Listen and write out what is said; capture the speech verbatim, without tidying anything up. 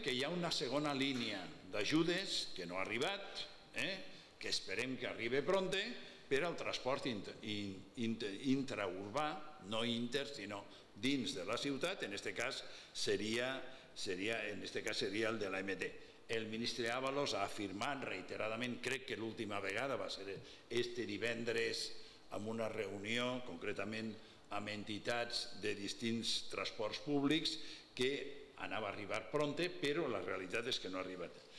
que hi ha una segona línia d'ajudes que no ha arribat, que esperem que arribi pronte, per al transport intraurbà, no inter, sinó dins de la ciutat, en aquest cas seria el de l'A M T. El ministre Ábalos ha afirmat reiteradament, crec que l'última vegada va ser este divendres en una reunió, concretament amb entitats de distints transports públics, que anava a arribar pronte, però la realitat és que no ha arribat.